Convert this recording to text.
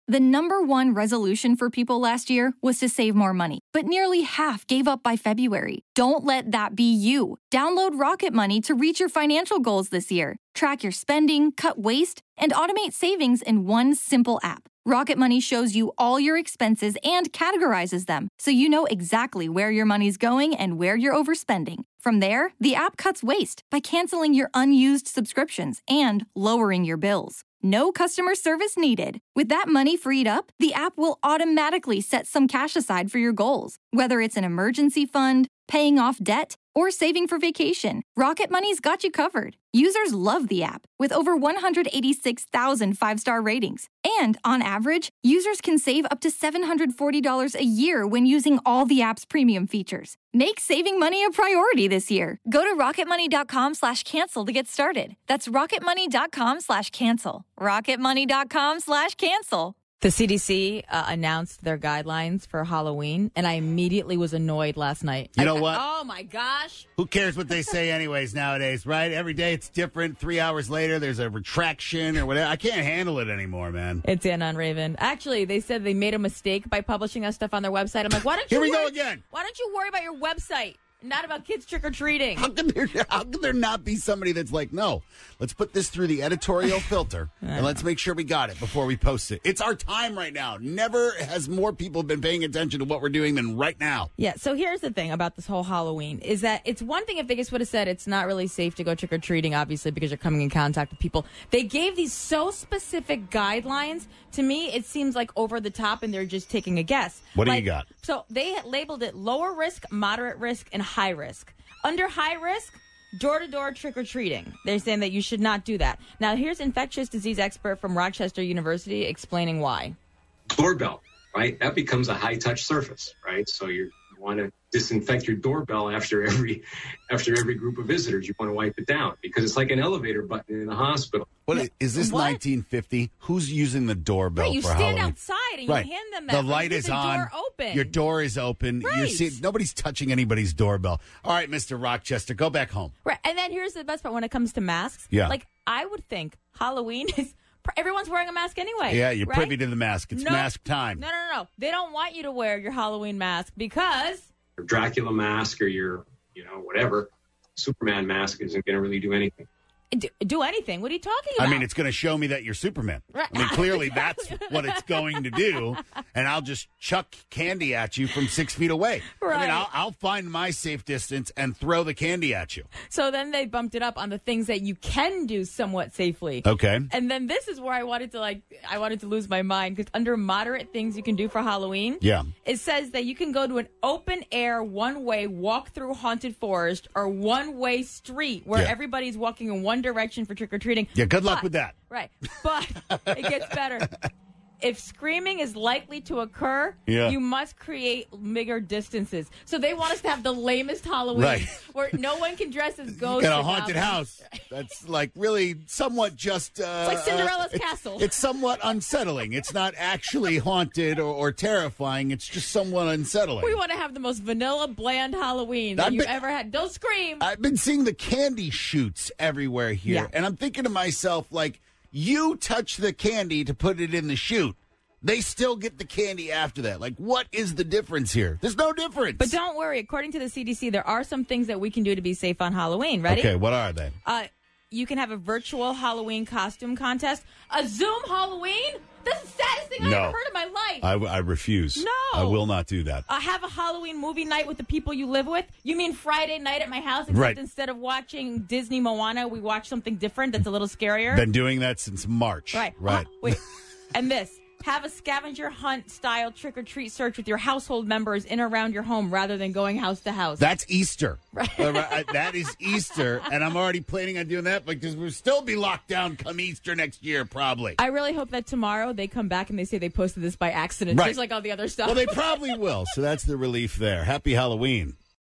The number one resolution for people last year was to save more money, but nearly half gave up by February. Don't let that be you. Download Rocket Money to reach your financial goals this year. Track your spending, cut waste, and automate savings in one simple app. Rocket Money shows you all your expenses and categorizes them, so you know exactly where your money's going and where you're overspending. From there, the app cuts waste by canceling your unused subscriptions and lowering your bills. No customer service needed. With that money freed up, the app will automatically set some cash aside for your goals, whether it's an emergency fund, paying off debt, or saving for vacation. Rocket Money's got you covered. Users love the app, with over 186,000 five-star ratings. And on average, users can save up to $740 a year when using all the app's premium features. Make saving money a priority this year. Go to rocketmoney.com/cancel to get started. That's rocketmoney.com/cancel. rocketmoney.com/cancel. The CDC announced their guidelines for Halloween, and I immediately was annoyed last night. You know what? Oh, my gosh. Who cares what they say anyways nowadays, right? Every day it's different. 3 hours later, there's a retraction or whatever. I can't handle it anymore, man. It's Anna and Raven. Actually, they said they made a mistake by publishing us stuff on their website. I'm like, why don't you Here we go again. Why don't you worry about your website? Not about kids trick-or-treating. How can there not be somebody that's like, no, let's put this through the editorial filter and let's make sure we got it before we post it. It's our time right now. Never has more people been paying attention to what we're doing than right now. Yeah, so here's the thing about this whole Halloween is that it's one thing if they just would have said it's not really safe to go trick-or-treating, obviously, because you're coming in contact with people. They gave these so specific guidelines. To me, it seems like over the top and they're just taking a guess. What do you got? So they had labeled it lower risk, moderate risk, and high risk. Under high risk, door-to-door trick-or-treating. They're saying that you should not do that. Now, here's infectious disease expert from Rochester University explaining why. Doorbell, right? That becomes a high-touch surface, right? So you want to disinfect your doorbell after every group of visitors. You want to wipe it down because it's like an elevator button in the hospital. What is this? What? 1950? Who's using the doorbell Right, you for stand Halloween? outside and you hand them that. The light is on. Door open. Your door is open. Right. Nobody's touching anybody's doorbell. All right, Mr. Rochester, go back home. Right, and then here's the best part when it comes to masks. Yeah. Like, I would think Halloween is... Everyone's wearing a mask anyway. Yeah, you're right? privy to the mask. It's mask time. No. They don't want you to wear your Halloween mask because... Your Dracula mask or your, whatever, Superman mask isn't going to really do anything. Do anything? What are you talking about? I mean, it's going to show me that you're Superman. Right. I mean, clearly that's what it's going to do, and I'll just chuck candy at you from 6 feet away. Right. I mean, I'll find my safe distance and throw the candy at you. So then they bumped it up on the things that you can do somewhat safely. Okay. And then this is where I wanted to lose my mind because under moderate things you can do for Halloween, Yeah. it says that you can go to an open air, one-way walk through haunted forest or one-way street where everybody's walking in one direction for trick-or-treating. Yeah, good luck with that. Right. But it gets better. If screaming is likely to occur, Yeah. you must create bigger distances. So they want us to have the lamest Halloween Right. where no one can dress as ghosts. Got a or haunted goblins. house that's like really somewhat just... It's like Cinderella's castle. It's somewhat unsettling. It's not actually haunted or terrifying. It's just somewhat unsettling. We want to have the most vanilla, bland Halloween that you've ever had. Don't scream. I've been seeing the candy shoots everywhere here, Yeah. and I'm thinking to myself, like, you touch the candy to put it in the chute. They still get the candy after that. Like, what is the difference here? There's no difference. But don't worry. According to the CDC, there are some things that we can do to be safe on Halloween. Ready? Okay, what are they? You can have a virtual Halloween costume contest. A Zoom Halloween? That's the saddest thing I've ever heard in my life. I refuse. No. I will not do that. Have a Halloween movie night with the people you live with. You mean Friday night at my house? Except Right. instead of watching Disney Moana, we watch something different that's a little scarier. Been doing that since March. Right. Wait. And this. Have a scavenger hunt style trick-or-treat search with your household members in or around your home rather than going house to house. That's Easter. Right. That is Easter, and I'm already planning on doing that because we'll still be locked down come Easter next year, probably. I really hope that tomorrow they come back and they say they posted this by accident, Right. just like all the other stuff. Well, they probably will, so that's the relief there. Happy Halloween.